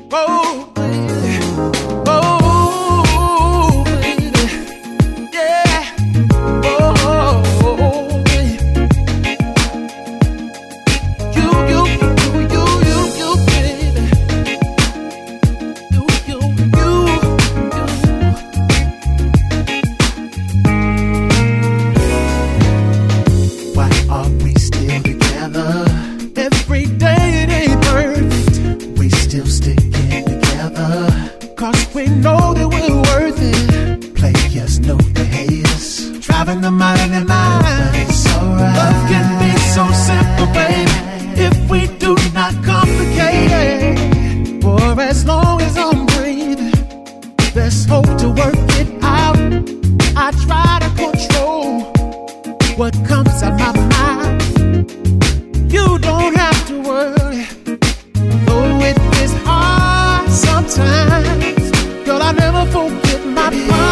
Oh, baby. Oh, baby. Yeah. Oh, baby. You, baby. You. Why are we still together? Every day it ain't perfect. We still sticking together. Cause we know that we're worth it. Players know the haters. Driving them out of their mind. But it's alright. Love can be so simple, baby, if we do not complicate it. For as long as I'm breathing, there's hope to work it out. I try to control what comes out my mouth. You don't have to worry, though it is hard sometimes. Girl, I never forget my promise.